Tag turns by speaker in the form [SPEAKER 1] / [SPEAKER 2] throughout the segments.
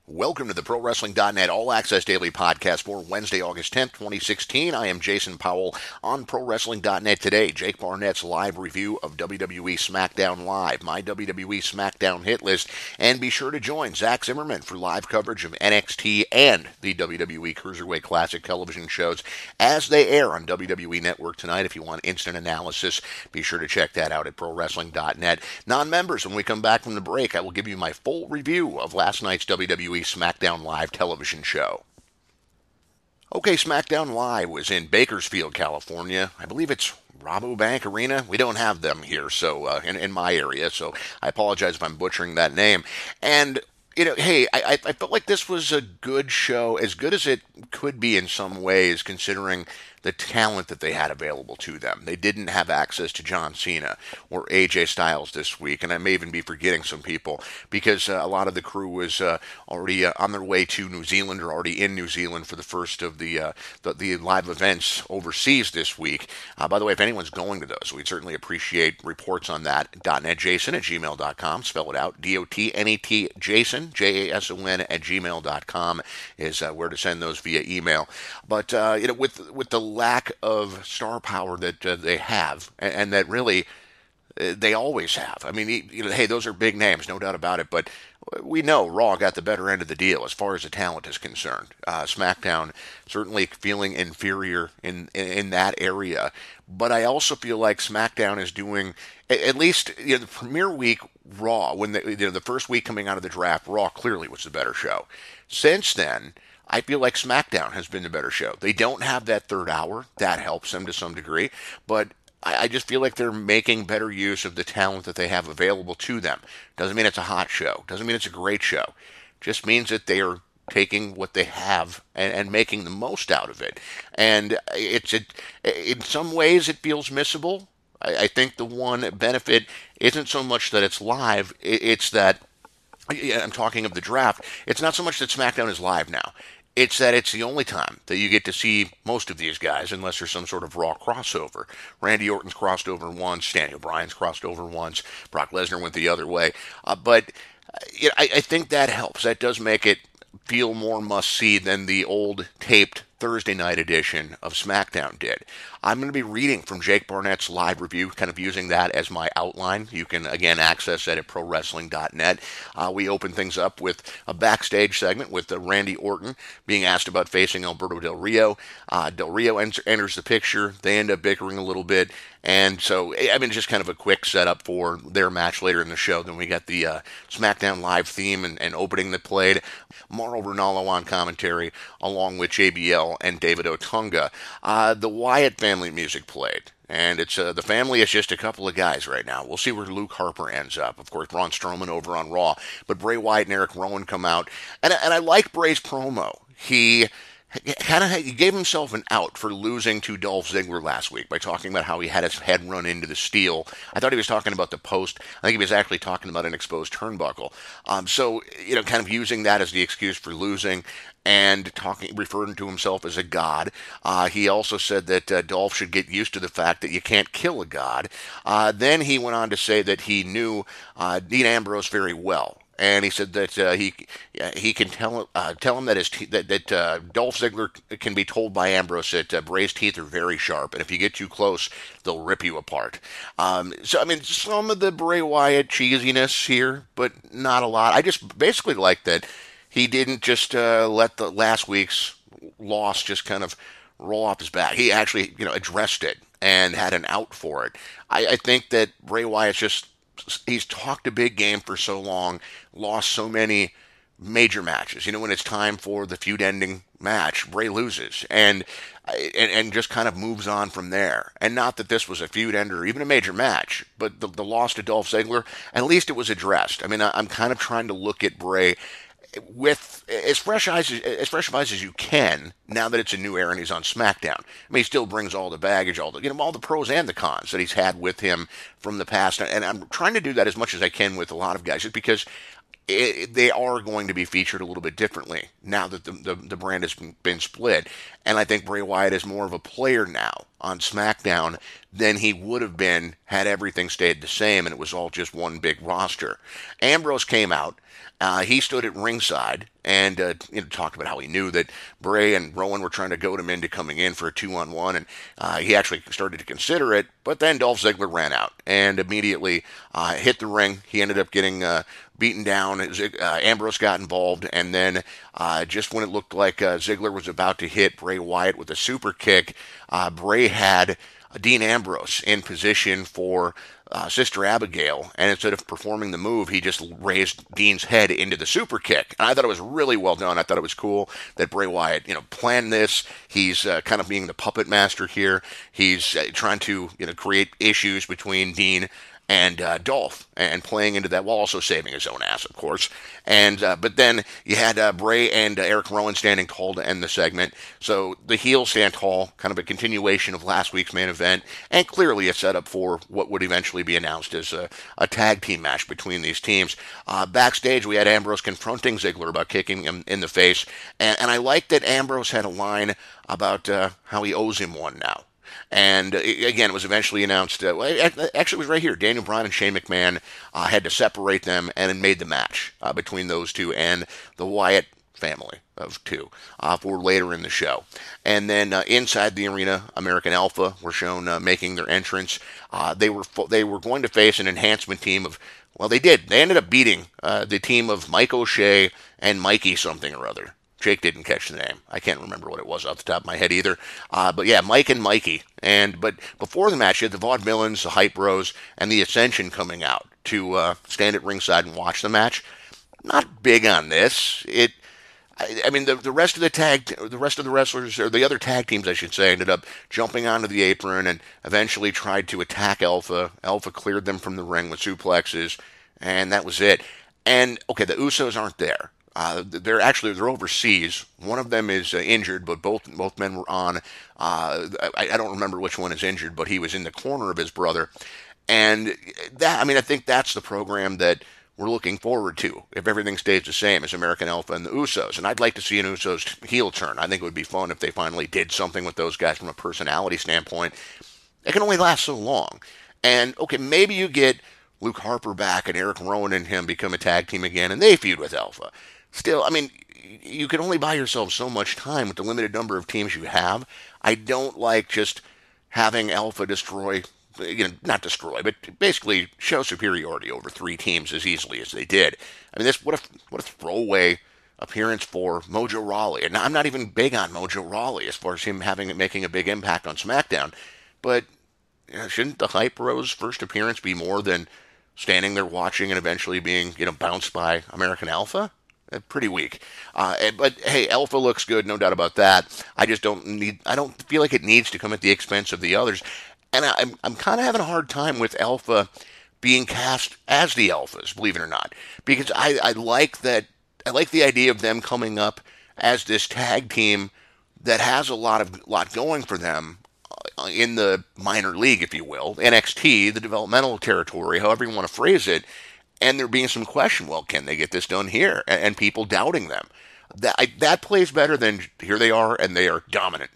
[SPEAKER 1] Welcome to the ProWrestling.net All Access Daily Podcast for Wednesday, August 10th, 2016. I am Jason Powell on ProWrestling.net today. Jake Barnett's live review of WWE SmackDown Live, my WWE SmackDown hit list, and be sure to join Zach Zimmerman for live coverage of NXT and the WWE Cruiserweight Classic television shows as they air on WWE Network tonight. If you want instant analysis, be sure to check that out at ProWrestling.net. Non-members, when we come back from the break, I will give you my full review of last night's WWE SmackDown Live television show. Okay, SmackDown Live was in Bakersfield, California. I believe it's Rabobank Arena. We don't have them here, so in my area, so I apologize if I'm butchering that name. And hey, I felt like this was a good show, as good as it could be in some ways, considering the talent that they had available to them. They didn't have access to John Cena or AJ Styles this week, and I may even be forgetting some people because a lot of the crew was already on their way to New Zealand or already in New Zealand for the first of the live events overseas this week. By the way, if anyone's going to those, we'd certainly appreciate reports on that. .netjason@gmail.com, spell it out, DOTNET Jason, JASON @gmail.com is where to send those via email. But with the lack of star power that they have, and that really they always have. I mean, hey, those are big names, no doubt about it. But we know Raw got the better end of the deal as far as the talent is concerned. SmackDown certainly feeling inferior in that area. But I also feel like SmackDown is doing, at least the premiere week Raw, when the first week coming out of the draft, Raw clearly was the better show. Since then, I feel like SmackDown has been the better show. They don't have that third hour. That helps them to some degree. But I just feel like they're making better use of the talent that they have available to them. Doesn't mean it's a hot show. Doesn't mean it's a great show. Just means that they are taking what they have and making the most out of it. And in some ways it feels missable. I think the one benefit isn't so much that it's live. It's that, I'm talking of the draft, it's not so much that SmackDown is live now. It's that it's the only time that you get to see most of these guys, unless there's some sort of Raw crossover. Randy Orton's crossed over once, Daniel Bryan's crossed over once, Brock Lesnar went the other way. But I think that helps. That does make it feel more must-see than the old taped Thursday night edition of SmackDown did. I'm going to be reading from Jake Barnett's live review, kind of using that as my outline. You can, again, access that at ProWrestling.net. We open things up with a backstage segment with Randy Orton being asked about facing Alberto Del Rio. Del Rio enters the picture. They end up bickering a little bit. And so, I mean, just kind of a quick setup for their match later in the show. Then we got the SmackDown Live theme and opening that played. Mauro Ranallo on commentary, along with JBL and David Otunga. The Wyatt family music played. And it's the family is just a couple of guys right now. We'll see where Luke Harper ends up. Of course, Braun Strowman over on Raw. But Bray Wyatt and Eric Rowan come out. And I like Bray's promo. He gave himself an out for losing to Dolph Ziggler last week by talking about how he had his head run into the steel. I thought he was talking about the post. I think he was actually talking about an exposed turnbuckle. So, kind of using that as the excuse for losing and referring to himself as a god. He also said that Dolph should get used to the fact that you can't kill a god. Then he went on to say that he knew Dean Ambrose very well. And he said that he can tell him that Dolph Ziggler can be told by Ambrose that Bray's teeth are very sharp, and if you get too close, they'll rip you apart. So I mean, some of the Bray Wyatt cheesiness here, but not a lot. I just basically like that he didn't just let the last week's loss just kind of roll off his back. He actually addressed it and had an out for it. I think that Bray Wyatt's he's talked a big game for so long, lost so many major matches. When it's time for the feud-ending match, Bray loses and just kind of moves on from there. And not that this was a feud ender or even a major match, but the loss to Dolph Ziggler, at least it was addressed. I mean, I'm kind of trying to look at Bray with as fresh eyes as you can now that it's a new era and he's on SmackDown. I mean, he still brings all the baggage, all the pros and the cons that he's had with him from the past, and I'm trying to do that as much as I can with a lot of guys, just because they are going to be featured a little bit differently now that the brand has been split. And I think Bray Wyatt is more of a player now on SmackDown than he would have been had everything stayed the same and it was all just one big roster. Ambrose came out. He stood at ringside and talked about how he knew that Bray and Rowan were trying to goad him into coming in for a 2-on-1, and he actually started to consider it. But then Dolph Ziggler ran out and immediately hit the ring. He ended up getting beaten down. Ambrose got involved, and then just when it looked like Ziggler was about to hit Bray Wyatt with a super kick, Bray had Dean Ambrose in position for Sister Abigail, and instead of performing the move, he just raised Dean's head into the super kick. And I thought it was really well done. I thought it was cool that Bray Wyatt, planned this. He's kind of being the puppet master here. He's trying to, create issues between Dean and Dolph, and playing into that while also saving his own ass, of course. And but then you had Bray and Eric Rowan standing tall to end the segment. So the heels stand tall, kind of a continuation of last week's main event, and clearly a setup for what would eventually be announced as a tag team match between these teams. Backstage, we had Ambrose confronting Ziggler about kicking him in the face, and I like that Ambrose had a line about how he owes him one now. And again, it was eventually announced. Actually, it was right here. Daniel Bryan and Shane McMahon had to separate them and made the match between those two and the Wyatt family of two for later in the show. And then inside the arena, American Alpha were shown making their entrance. They were going to face an enhancement team of. Well, they did. They ended up beating the team of Mike O'Shea and Mikey something or other. Jake didn't catch the name. I can't remember what it was off the top of my head either. But yeah, Mike and Mikey. But before the match, you had the Vaudevillains, the Hype Bros, and the Ascension coming out to stand at ringside and watch the match. Not big on this. I mean, the rest of the wrestlers, or the other tag teams, I should say, ended up jumping onto the apron and eventually tried to attack Alpha. Alpha cleared them from the ring with suplexes, and that was it. And okay, the Usos aren't there. They're overseas. One of them is injured, but both men were on. I don't remember which one is injured, but he was in the corner of his brother, and I think that's the program that we're looking forward to if everything stays the same as American Alpha and the Usos. And I'd like to see an Usos heel turn. I think it would be fun if they finally did something with those guys from a personality standpoint. It can only last so long. And okay, maybe you get Luke Harper back and Eric Rowan and him become a tag team again, and they feud with Alpha. Still, I mean, you can only buy yourself so much time with the limited number of teams you have. I don't like just having Alpha destroy, not destroy, but basically show superiority over three teams as easily as they did. I mean, what a throwaway appearance for Mojo Rawley. And I'm not even big on Mojo Rawley as far as him making a big impact on SmackDown. But shouldn't the Hype Bros' first appearance be more than standing there watching and eventually being, bounced by American Alpha? Pretty weak. But hey, Alpha looks good, no doubt about that. I don't feel like it needs to come at the expense of the others. And I'm kind of having a hard time with Alpha being cast as the Alphas, believe it or not. Because I like that. I like the idea of them coming up as this tag team that has a lot going for them in the minor league, if you will, NXT, the developmental territory, however you want to phrase it. And there being some question, well, can they get this done here? And people doubting them. That plays better than here they are, and they are dominant.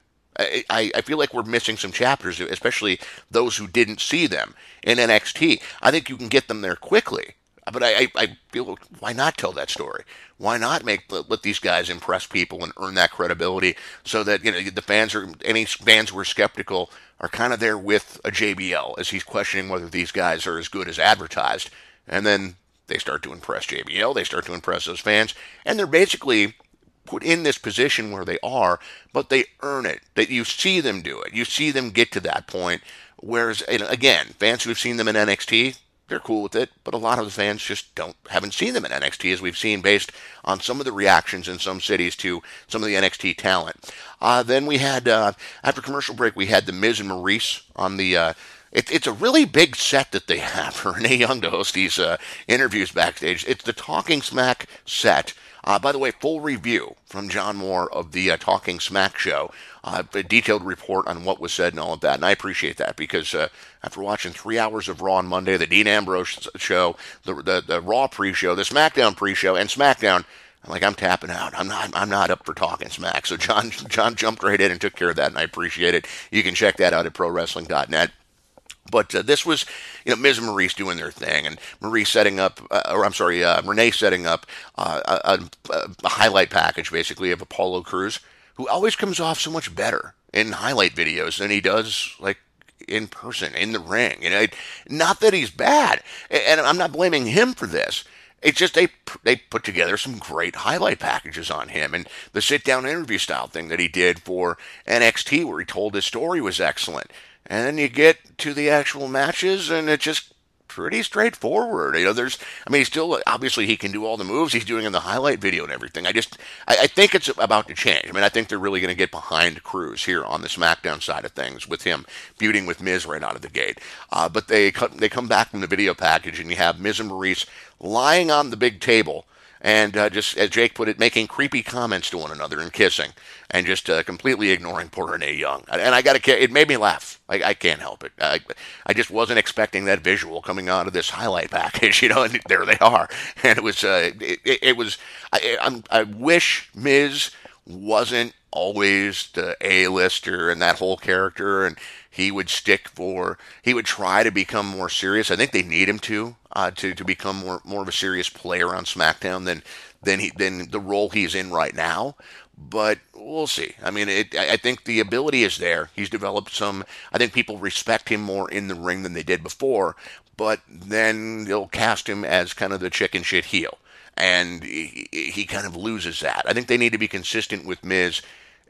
[SPEAKER 1] I feel like we're missing some chapters, especially those who didn't see them in NXT. I think you can get them there quickly. But I feel, why not tell that story? Why not let these guys impress people and earn that credibility so that the fans, or any fans who are skeptical, are kind of there with a JBL as he's questioning whether these guys are as good as advertised. And then they start to impress JBL, they start to impress those fans, and they're basically put in this position where they are, but they earn it. That you see them do it. You see them get to that point. Whereas, again, fans who have seen them in NXT, they're cool with it, but a lot of the fans just haven't seen them in NXT, as we've seen based on some of the reactions in some cities to some of the NXT talent. Then we had, after commercial break, we had The Miz and Maurice on the... It's a really big set that they have for Renee Young to host these interviews backstage. It's the Talking Smack set. By the way, full review from John Moore of the Talking Smack show, a detailed report on what was said and all of that. And I appreciate that because after watching 3 hours of Raw on Monday, the Dean Ambrose show, the Raw pre-show, the SmackDown pre-show, and SmackDown, I'm tapping out. I'm not up for talking smack. So John jumped right in and took care of that, and I appreciate it. You can check that out at ProWrestling.net. But this was, Miz and Maurice doing their thing, and Renee setting up a highlight package basically of Apollo Crews, who always comes off so much better in highlight videos than he does in person in the ring. Not that he's bad, and I'm not blaming him for this. It's just they put together some great highlight packages on him, and the sit down interview style thing that he did for NXT, where he told his story, was excellent. And then you get to the actual matches, and it's just pretty straightforward. He still, obviously he can do all the moves he's doing in the highlight video and everything. I think it's about to change. I think they're really going to get behind Crews here on the SmackDown side of things with him feuding with Miz right out of the gate. But they come back from the video package, and you have Miz and Maurice lying on the big table, and just, as Jake put it, making creepy comments to one another and kissing, and just completely ignoring poor Renee Young. And it made me laugh. I can't help it. I just wasn't expecting that visual coming out of this highlight package, and there they are. And it was, I wish Miz wasn't always the A-lister and that whole character, and he would try to become more serious. I think they need him to become more of a serious player on SmackDown than the role he's in right now. But we'll see. I think the ability is there. He's developed some. I think people respect him more in the ring than they did before. But then they'll cast him as kind of the chicken shit heel, and he kind of loses that. I think they need to be consistent with Miz.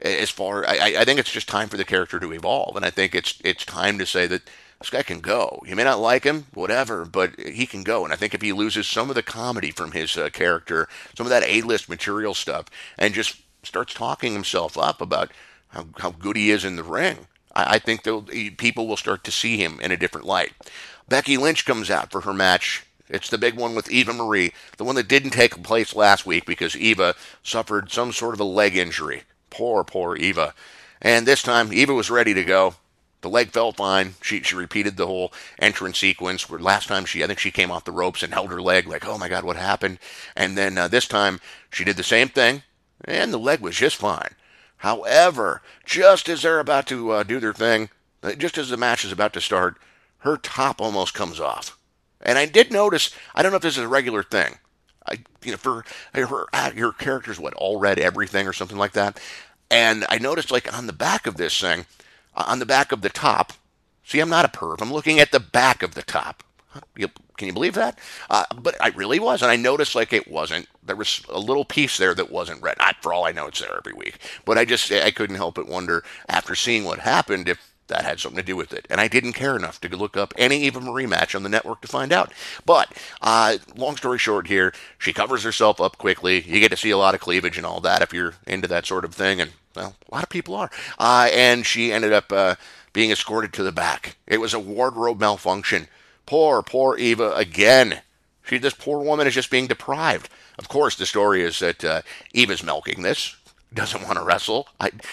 [SPEAKER 1] I think it's just time for the character to evolve, and I think it's time to say that this guy can go. You may not like him, whatever, but he can go. And I think if he loses some of the comedy from his character, some of that A-list material stuff, and just starts talking himself up about how good he is in the ring, I think people will start to see him in a different light. Becky Lynch comes out for her match. It's the big one with Eva Marie, the one that didn't take place last week because Eva suffered some sort of a leg injury. Poor Eva. And this time, Eva was ready to go. The leg felt fine. She repeated the whole entrance sequence where last time I think she came off the ropes and held her leg like, oh my God, what happened? And then this time she did the same thing, and the leg was just fine. However, just as they're about to do their thing, just as the match is about to start, her top almost comes off. And I did notice, I don't know if this is a regular thing. For her character's all read everything or something like that. And I noticed on the back of this thing, on the back of the top, see, I'm not a perv. I'm looking at the back of the top. Can you believe that? But I really was. And I noticed there was a little piece there that wasn't read. Not for all I know, it's there every week. But I couldn't help but wonder after seeing what happened if that had something to do with it. And I didn't care enough to look up any Eva Marie match on the network to find out. But long story short here, she covers herself up quickly. You get to see a lot of cleavage and all that if you're into that sort of thing. And, well, a lot of people are. And she ended up being escorted to the back. It was a wardrobe malfunction. Poor Eva again. This poor woman is just being deprived. Of course, the story is that Eva's milking this. Doesn't want to wrestle.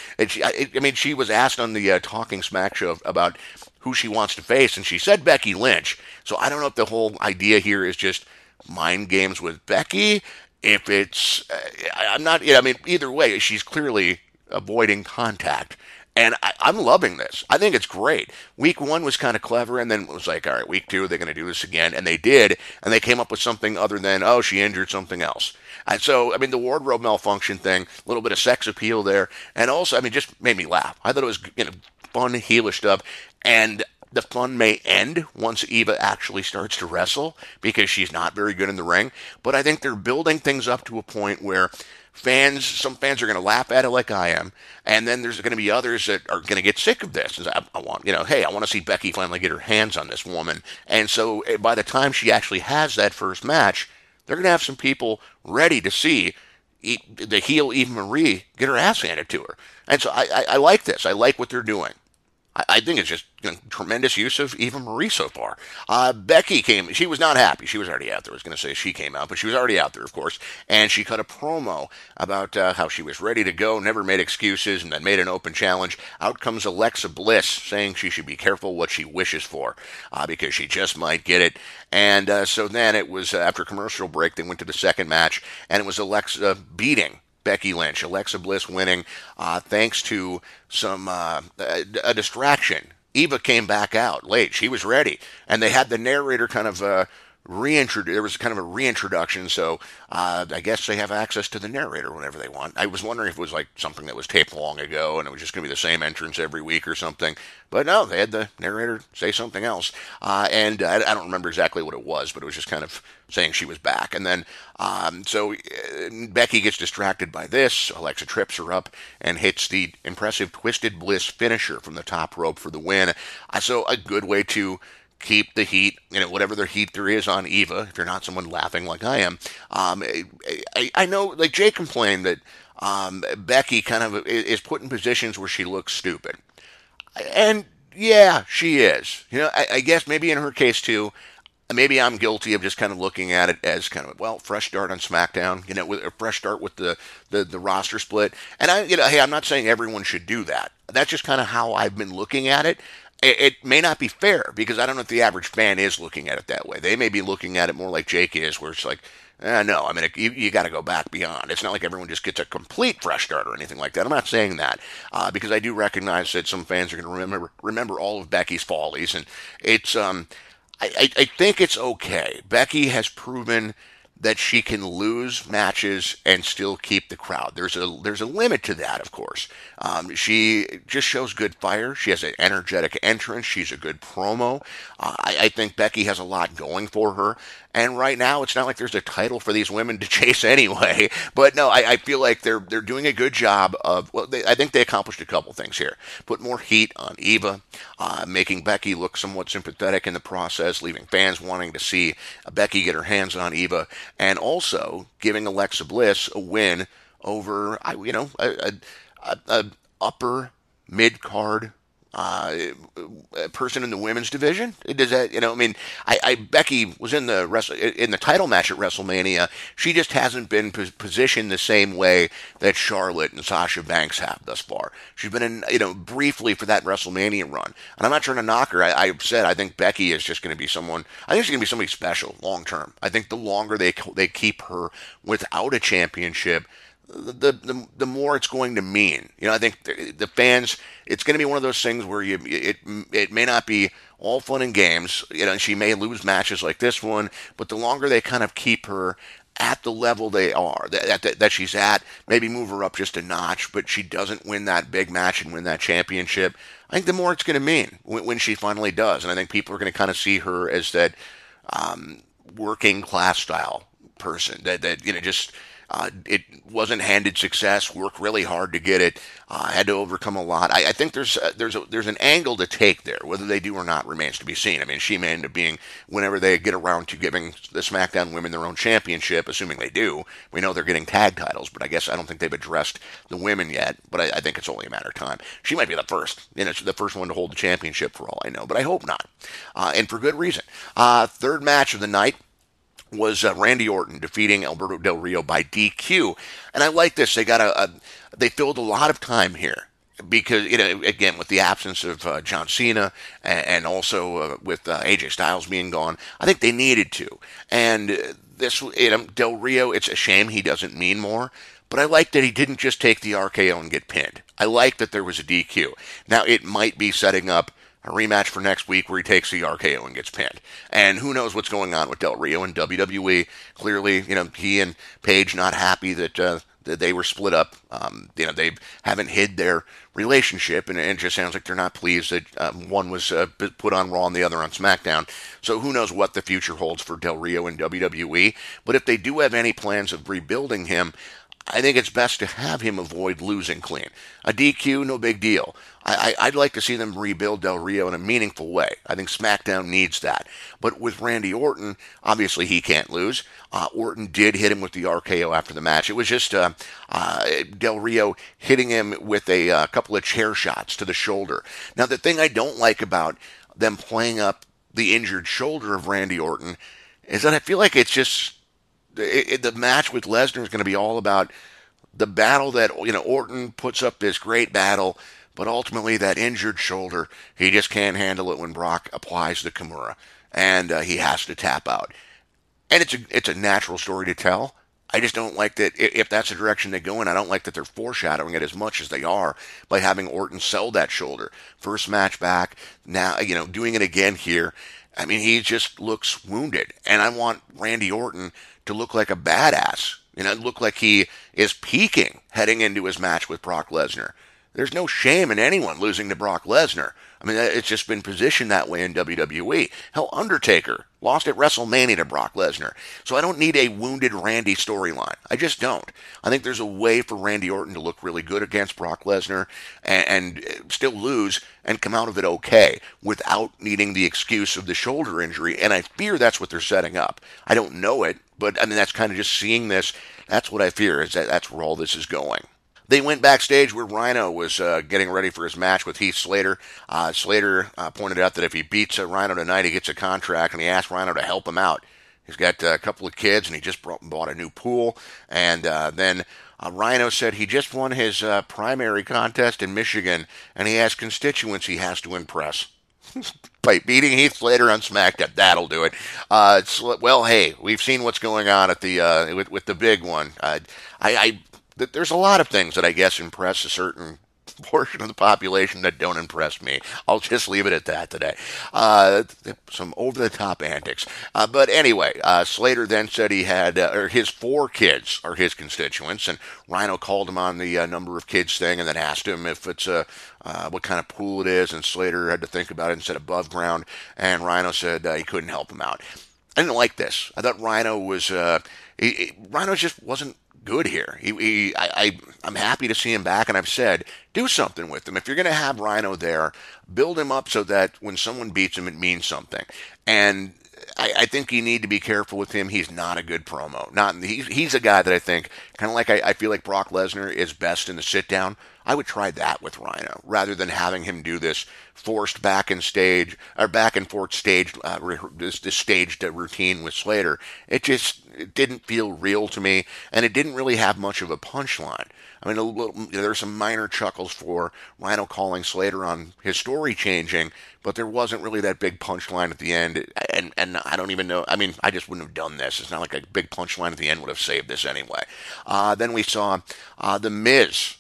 [SPEAKER 1] She was asked on the Talking Smack show about who she wants to face, and she said Becky Lynch. So I don't know if the whole idea here is just mind games with Becky. If it's, I'm not. Either way, she's clearly avoiding contact, and I'm loving this. I think it's great. Week 1 was kind of clever, and then it was like, all right, week 2 they're going to do this again, and they did, and they came up with something other than she injured something else. And so, the wardrobe malfunction thing, a little bit of sex appeal there, and also, just made me laugh. I thought it was fun, heelish stuff, and the fun may end once Eva actually starts to wrestle because she's not very good in the ring. But I think they're building things up to a point where some fans are going to laugh at it like I am, and then there's going to be others that are going to get sick of this. I want to see Becky finally get her hands on this woman. And so by the time she actually has that first match, they're going to have some people ready to see the heel Eva Marie get her ass handed to her. And so I like this. I like what they're doing. I think it's just tremendous use of Eva Marie so far. Becky came. She was not happy. She was already out there. I was going to say she came out, but she was already out there, of course. And she cut a promo about how she was ready to go, never made excuses, and then made an open challenge. Out comes Alexa Bliss saying she should be careful what she wishes for because she just might get it. And so then it was after commercial break, they went to the second match, and it was Alexa beating Becky Lynch. Alexa Bliss winning thanks to a distraction. Eva came back out late. She was ready. And they had the narrator kind of there was kind of a reintroduction, so I guess they have access to the narrator whenever they want. I was wondering if it was like something that was taped long ago and it was just going to be the same entrance every week or something. But no, they had the narrator say something else. And I don't remember exactly what it was, but it was just kind of saying she was back. And then, Becky gets distracted by this. Alexa trips her up and hits the impressive Twisted Bliss finisher from the top rope for the win. So a good way to keep the heat, whatever the heat there is on Eva, if you're not someone laughing like I am. I know, like Jay complained that Becky kind of is put in positions where she looks stupid. And yeah, she is. I guess maybe in her case too, maybe I'm guilty of just kind of looking at it as kind of, well, fresh start on SmackDown, with a fresh start with the roster split. And hey, I'm not saying everyone should do that. That's just kind of how I've been looking at it. It may not be fair because I don't know if the average fan is looking at it that way. They may be looking at it more like Jake is, where it's like, no, I mean, you got to go back beyond. It's not like everyone just gets a complete fresh start or anything like that. I'm not saying that because I do recognize that some fans are going to remember all of Becky's follies, and it's I think it's okay. Becky has proven that she can lose matches and still keep the crowd. There's a limit to that, of course. She just shows good fire. She has an energetic entrance. She's a good promo. I think Becky has a lot going for her. And right now, it's not like there's a title for these women to chase anyway. But no, I feel like they're doing a good job of. Well, I think they accomplished a couple things here. Put more heat on Eva, making Becky look somewhat sympathetic in the process, leaving fans wanting to see Becky get her hands on Eva, and also giving Alexa Bliss a win over a upper mid card person in the women's division. Does that, I mean, Becky was in the title match at WrestleMania. She just hasn't been positioned the same way that Charlotte and Sasha Banks have thus far. She's been in, briefly for that WrestleMania run, and I'm not trying to knock her. I've said I think Becky is just going to be someone. I think she's going to be somebody special long term. I think the longer they keep her without a championship, the more it's going to mean. I think the fans, it's going to be one of those things where it may not be all fun and games. And she may lose matches like this one, but the longer they kind of keep her at the level they are, that she's at, maybe move her up just a notch, but she doesn't win that big match and win that championship, I think the more it's going to mean when she finally does. And I think people are going to kind of see her as that working class style person that just it wasn't handed success, worked really hard to get it, had to overcome a lot. I think there's an angle to take there. Whether they do or not remains to be seen. I mean, she may end up being, whenever they get around to giving the SmackDown women their own championship, assuming they do, we know they're getting tag titles, but I guess I don't think they've addressed the women yet, but I think it's only a matter of time. She might be the first, the first one to hold the championship for all I know, but I hope not, and for good reason. Third match of the night was Randy Orton defeating Alberto Del Rio by DQ. And I like this. They filled a lot of time here because, again, with the absence of John Cena and also with AJ Styles being gone, I think they needed to. And this, Del Rio, it's a shame he doesn't mean more, but I like that he didn't just take the RKO and get pinned. I like that there was a DQ. Now, it might be setting up a rematch for next week where he takes the RKO and gets pinned. And who knows what's going on with Del Rio and WWE. Clearly, he and Paige not happy that they were split up. They haven't hid their relationship, and it just sounds like they're not pleased that one was put on Raw and the other on SmackDown. So who knows what the future holds for Del Rio and WWE. But if they do have any plans of rebuilding him, I think it's best to have him avoid losing clean. A DQ, no big deal. I'd like to see them rebuild Del Rio in a meaningful way. I think SmackDown needs that. But with Randy Orton, obviously he can't lose. Orton did hit him with the RKO after the match. It was just Del Rio hitting him with a couple of chair shots to the shoulder. Now, the thing I don't like about them playing up the injured shoulder of Randy Orton is that I feel like it's just the match with Lesnar is going to be all about the battle that Orton puts up this great battle, but ultimately that injured shoulder, he just can't handle it when Brock applies the Kimura, and he has to tap out. And it's a natural story to tell. I just don't like that if that's the direction they go in. I don't like that they're foreshadowing it as much as they are by having Orton sell that shoulder. First match back, now doing it again here. I mean, he just looks wounded, and I want Randy Orton to look like a badass. Look like he is peaking heading into his match with Brock Lesnar. There's no shame in anyone losing to Brock Lesnar. I mean, it's just been positioned that way in WWE. Hell, Undertaker lost at WrestleMania to Brock Lesnar. So I don't need a wounded Randy storyline. I just don't. I think there's a way for Randy Orton to look really good against Brock Lesnar and still lose and come out of it okay without needing the excuse of the shoulder injury. And I fear that's what they're setting up. I don't know it, but I mean, that's kind of just seeing this. That's what I fear, is that that's where all this is going. They went backstage where Rhino was getting ready for his match with Heath Slater. Slater pointed out that if he beats Rhino tonight, he gets a contract, and he asked Rhino to help him out. He's got a couple of kids, and he just bought a new pool. And then Rhino said he just won his primary contest in Michigan, and he has constituents he has to impress. By beating Heath Slater on SmackDown, that'll do it. Well, hey, we've seen what's going on at the with the big one. There's a lot of things that I guess impress a certain portion of the population that don't impress me. I'll just leave it at that today. Some over-the-top antics. But anyway, Slater then said he had, his 4 kids are his constituents, and Rhino called him on the number of kids thing and then asked him if it's what kind of pool it is, and Slater had to think about it and said above ground, and Rhino said he couldn't help him out. I didn't like this. I thought Rhino was, Rhino just wasn't good here. I'm happy to see him back, and I've said, do something with him. If you're going to have Rhino there, build him up so that when someone beats him, it means something. And I think you need to be careful with him. He's not a good promo. He's a guy that I think, kind of like I feel like Brock Lesnar is best in the sit down. I would try that with Rhino rather than having him do this forced back and forth staged this staged routine with Slater. It didn't feel real to me, and it didn't really have much of a punchline. I mean, there's some minor chuckles for Rhino calling Slater on his story changing, but there wasn't really that big punchline at the end. And I don't even know. I mean, I just wouldn't have done this. It's not like a big punchline at the end would have saved this anyway. Then we saw The Miz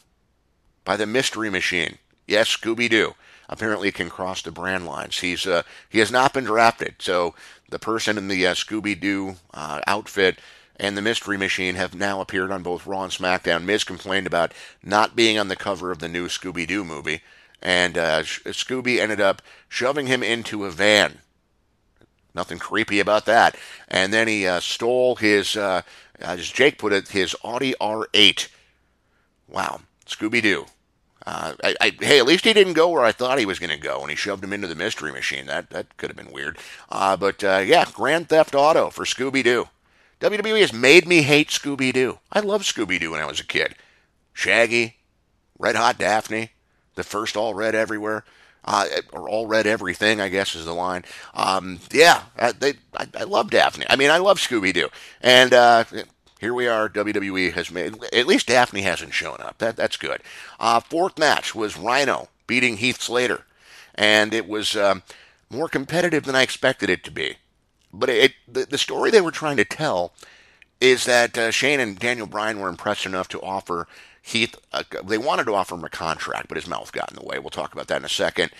[SPEAKER 1] by the Mystery Machine. Yes, Scooby-Doo. Apparently can cross the brand lines. He has not been drafted, so the person in the Scooby-Doo outfit and the Mystery Machine have now appeared on both Raw and SmackDown. Miz complained about not being on the cover of the new Scooby-Doo movie, and Scooby ended up shoving him into a van. Nothing creepy about that. And then he stole his, as Jake put it, his Audi R8. Wow, Scooby-Doo. Hey, at least he didn't go where I thought he was going to go, and he shoved him into the Mystery Machine. That could have been weird. But yeah, Grand Theft Auto for Scooby-Doo. WWE has made me hate Scooby-Doo. I loved Scooby-Doo when I was a kid. Shaggy, Red Hot Daphne, the first All Red Everywhere, or All Red Everything, I guess is the line. Yeah, I love Daphne. I mean, I love Scooby-Doo. And here we are, WWE has made, at least Daphne hasn't shown up. That's good. Fourth match was Rhino beating Heath Slater. And it was more competitive than I expected it to be. But the story they were trying to tell is that Shane and Daniel Bryan were impressed enough to offer Heath, they wanted to offer him a contract, but his mouth got in the way. We'll talk about that in a second.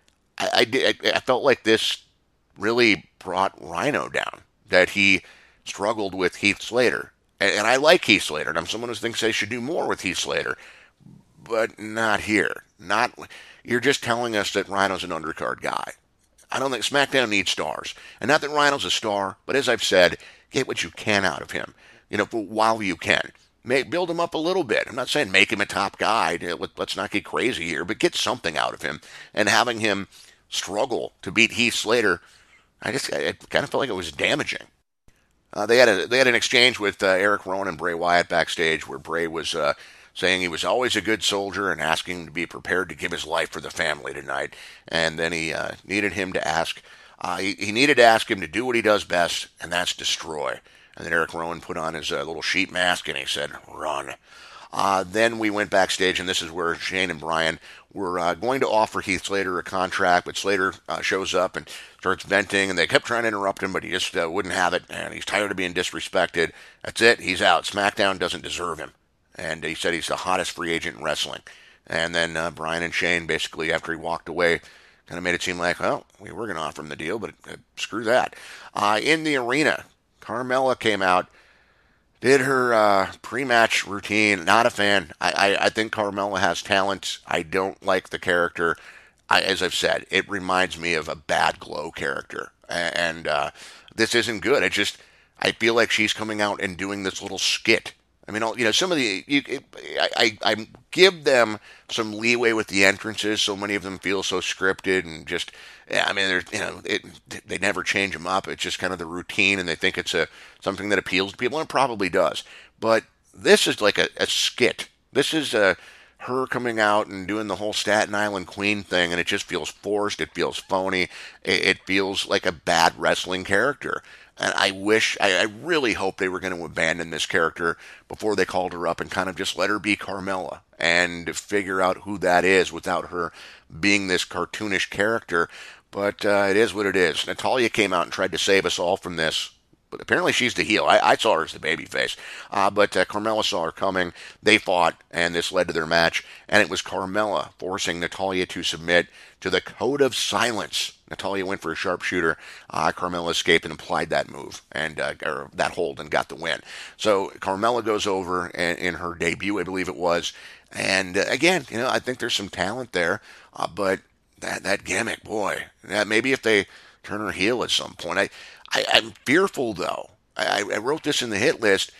[SPEAKER 1] I felt like this really brought Rhino down, that he struggled with Heath Slater. And I like Heath Slater, and I'm someone who thinks they should do more with Heath Slater, but not here. You're just telling us that Rhino's an undercard guy. I don't think SmackDown needs stars. And not that Rhino's a star, but as I've said, get what you can out of him, while you can. build him up a little bit. I'm not saying make him a top guy. Let's not get crazy here, but get something out of him. And having him struggle to beat Heath Slater, I kind of felt like it was damaging. They had an exchange with Eric Rowan and Bray Wyatt backstage, where Bray was saying he was always a good soldier and asking him to be prepared to give his life for the family tonight. And then he needed him to ask. He needed to ask him to do what he does best, and that's destroy. And then Eric Rowan put on his little sheep mask and he said, "Run." Then we went backstage, and this is where Shane and Brian were going to offer Heath Slater a contract, but Slater shows up and starts venting, and they kept trying to interrupt him, but he just wouldn't have it, and he's tired of being disrespected. That's it. He's out. SmackDown doesn't deserve him. And he said he's the hottest free agent in wrestling. And then Brian and Shane, basically, after he walked away, kind of made it seem like, well, we were going to offer him the deal, but screw that. In the arena, Carmella came out, did her pre-match routine. Not a fan. I think Carmella has talent. I don't like the character. As I've said, it reminds me of a bad Glow character. And this isn't good. I feel like she's coming out and doing this little skit. I mean, some of I give them some leeway with the entrances. So many of them feel so scripted and just, yeah, I mean, they never change them up. It's just kind of the routine, and they think it's something that appeals to people, and it probably does. But this is like a skit. This is her coming out and doing the whole Staten Island Queen thing, and it just feels forced. It feels phony. It feels like a bad wrestling character. And I really hope they were going to abandon this character before they called her up and kind of just let her be Carmella and figure out who that is without her being this cartoonish character. But it is what it is. Natalya came out and tried to save us all from this. But apparently she's the heel. I saw her as the babyface. But Carmella saw her coming. They fought, and this led to their match. And it was Carmella forcing Natalya to submit to the Code of Silence. Natalya went for a sharpshooter. Carmella escaped and applied that move, or that hold, and got the win. So Carmella goes over in her debut, I believe it was. And again, I think there's some talent there. But that gimmick, boy, maybe if they turn her heel at some point. I'm fearful, though. I wrote this in the hit list.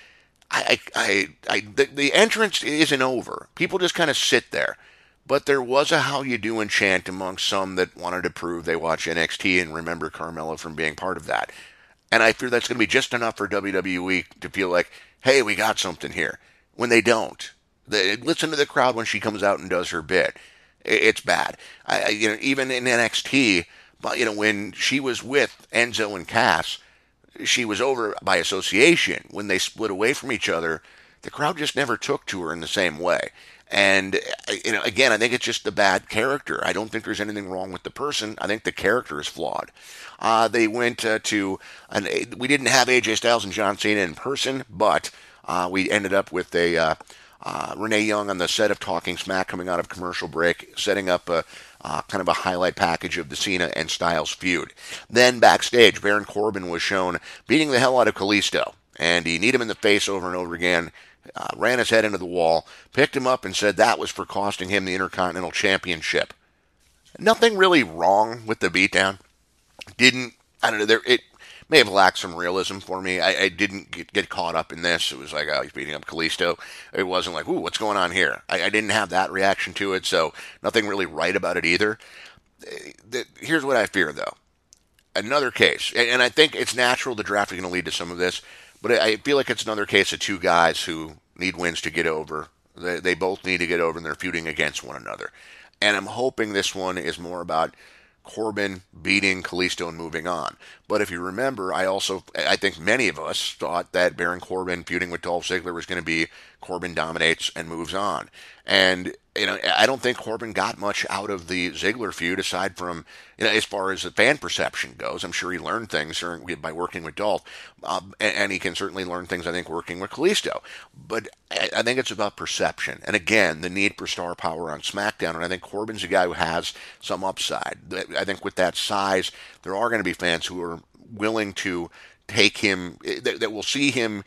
[SPEAKER 1] The entrance isn't over. People just kind of sit there. But there was a how you doing chant among some that wanted to prove they watch NXT and remember Carmella from being part of that. And I fear that's going to be just enough for WWE to feel like, hey, we got something here. When they don't. Listen to the crowd when she comes out and does her bit. It's bad. Even in NXT, but when she was with Enzo and Cass, she was over by association. When they split away from each other, the crowd just never took to her in the same way. And again, I think it's just the bad character. I don't think there's anything wrong with the person. I think the character is flawed. They went we didn't have AJ Styles and John Cena in person, but we ended up with a Renee Young on the set of Talking Smack coming out of commercial break, setting up a kind of a highlight package of the Cena and Styles feud. Then backstage, Baron Corbin was shown beating the hell out of Kalisto, and he kneed him in the face over and over again, ran his head into the wall, picked him up, and said that was for costing him the Intercontinental Championship. Nothing really wrong with the beatdown. I don't know, it may have lacked some realism for me. I didn't get caught up in this. It was like, oh, he's beating up Kalisto. It wasn't like, ooh, what's going on here? I didn't have that reaction to it, so nothing really right about it either. Here's what I fear, though. Another case, and I think it's natural the draft is going to lead to some of this, but I feel like it's another case of two guys who need wins to get over. They both need to get over, and they're feuding against one another. And I'm hoping this one is more about Corbin beating Kalisto and moving on. But if you remember, I think many of us thought that Baron Corbin feuding with Dolph Ziggler was going to be Corbin dominates and moves on. And I don't think Corbin got much out of the Ziggler feud aside from, as far as the fan perception goes. I'm sure he learned things by working with Dolph, and he can certainly learn things, I think, working with Kalisto. But I think it's about perception. And again, the need for star power on SmackDown. And I think Corbin's a guy who has some upside. I think with that size, there are going to be fans who are willing to take him, that will see him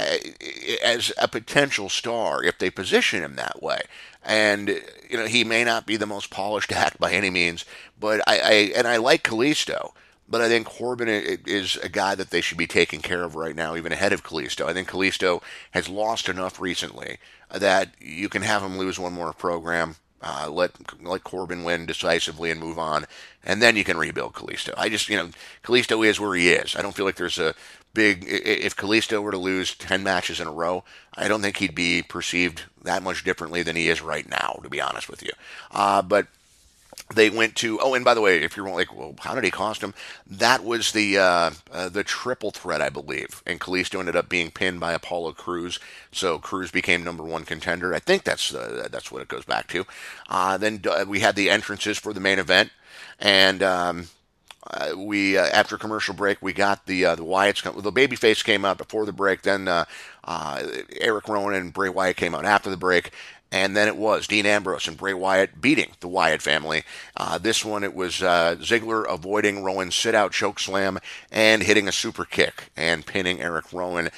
[SPEAKER 1] as a potential star if they position him that way. And he may not be the most polished act by any means, but I like Kalisto. But I think Corbin is a guy that they should be taking care of right now, even ahead of Kalisto. I think Kalisto has lost enough recently that you can have him lose one more program, let Corbin win decisively and move on, and then you can rebuild Kalisto. Kalisto is where he is. I don't feel like there's a if Kalisto were to lose 10 matches in a row, I don't think he'd be perceived that much differently than he is right now, to be honest with you. But they went to, oh, and by the way, if you're like, well, how did he cost him? That was the triple threat, I believe, and Kalisto ended up being pinned by Apollo Crews, so Crews became number one contender. I think that's what it goes back to. Then we had the entrances for the main event, and we after commercial break we got the Wyatts. The babyface came out before the break. Then Eric Rowan and Bray Wyatt came out after the break. And then it was Dean Ambrose and Bray Wyatt beating the Wyatt family. This one, it was Ziggler avoiding Rowan's sit-out choke slam and hitting a super kick and pinning Eric Rowan.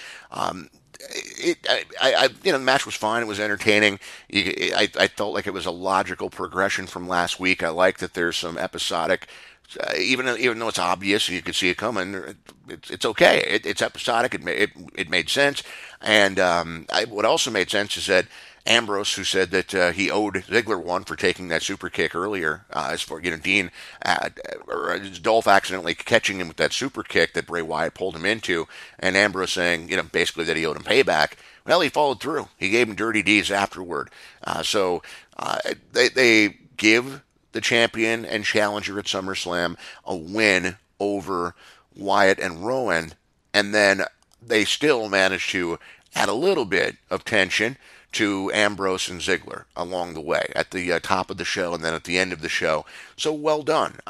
[SPEAKER 1] The match was fine. It was entertaining. I felt like it was a logical progression from last week. I like that there's some episodic. Even though it's obvious, you could see it coming. It's okay. It's episodic. It made sense. And what also made sense is that Ambrose, who said that he owed Ziggler one for taking that super kick earlier, as for Dean or Dolph accidentally catching him with that super kick that Bray Wyatt pulled him into, and Ambrose saying basically that he owed him payback. Well, he followed through. He gave him dirty D's afterward. So they give the champion and challenger at SummerSlam a win over Wyatt and Rowan, and then they still managed to add a little bit of tension to Ambrose and Ziggler along the way at the top of the show and then at the end of the show. So well done.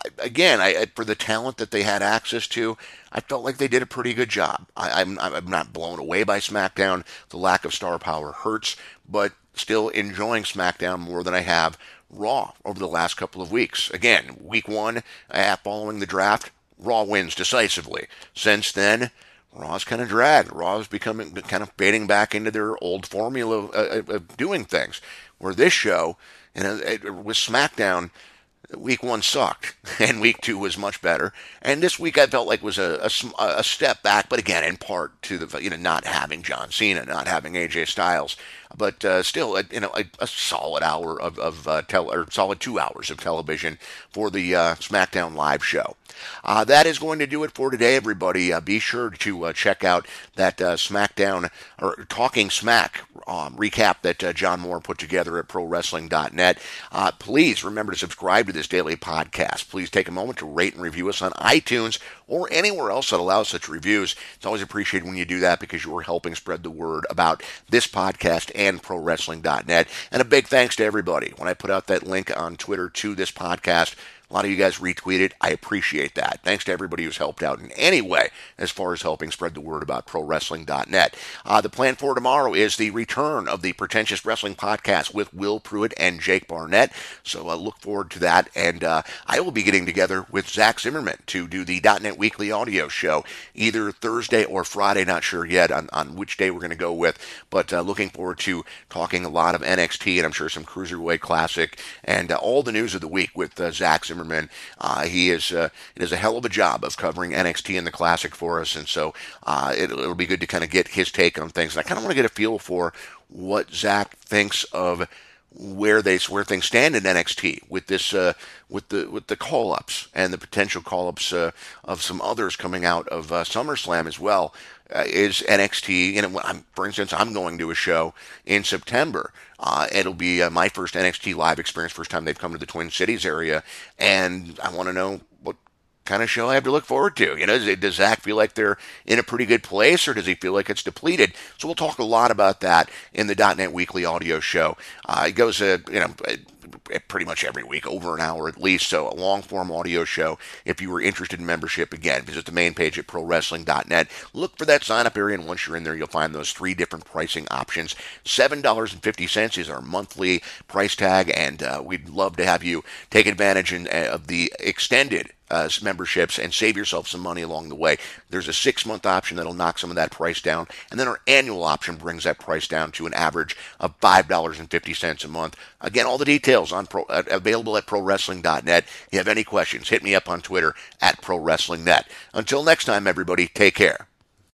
[SPEAKER 1] For the talent that they had access to, I felt like they did a pretty good job. I'm not blown away by SmackDown. The lack of star power hurts, but still enjoying SmackDown more than I have Raw over the last couple of weeks. Again, week one, following the draft, Raw wins decisively. Since then, Raw's kind of dragged. Raw's becoming kind of fading back into their old formula of doing things. Where this show, with SmackDown, week one sucked, and week two was much better. And this week I felt like was a step back, but again, in part to the not having John Cena, not having AJ Styles, but still a solid hour solid 2 hours of television for the SmackDown live show. That is going to do it for today, everybody. Be sure to check out that SmackDown or Talking Smack recap that John Moore put together at ProWrestling.net. Please remember to subscribe to this daily podcast. Please take a moment to rate and review us on iTunes or anywhere else that allows such reviews. It's always appreciated when you do that because you are helping spread the word about this podcast and ProWrestling.net. And a big thanks to everybody. When I put out that link on Twitter to this podcast, a lot of you guys retweeted. I appreciate that. Thanks to everybody who's helped out in any way as far as helping spread the word about ProWrestling.net. The plan for tomorrow is the return of the Pretentious Wrestling Podcast with Will Pruitt and Jake Barnett. So look forward to that. And I will be getting together with Zach Zimmerman to do the .NET Weekly audio show either Thursday or Friday. Not sure yet on which day we're going to go with. But looking forward to talking a lot of NXT and I'm sure some Cruiserweight Classic and all the news of the week with Zach Zimmerman. He is it is a hell of a job of covering NXT and the Classic for us, and so it'll be good to kind of get his take on things. And I kind of want to get a feel for what Zach thinks of where things stand in NXT with this with the call ups and the potential call ups of some others coming out of SummerSlam as well. Is NXT, for instance, I'm going to a show in September. It'll be my first NXT live experience, first time they've come to the Twin Cities area, and I want to know what kind of show I have to look forward to. Does Zach feel like they're in a pretty good place, or does he feel like it's depleted? So we'll talk a lot about that in the .NET Weekly audio show. It goes, pretty much every week, over an hour at least, so a long-form audio show. If you were interested in membership, again, visit the main page at ProWrestling.net. Look for that sign-up area, and once you're in there, you'll find those three different pricing options. $7.50 is our monthly price tag, and we'd love to have you take advantage of the extended memberships and save yourself some money along the way. There's a 6-month option that'll knock some of that price down, and then our annual option brings that price down to an average of $5.50 a month. Again, all the details on available at ProWrestling.net. If you have any questions, hit me up on Twitter at ProWrestlingNet. Until next time, everybody, take care.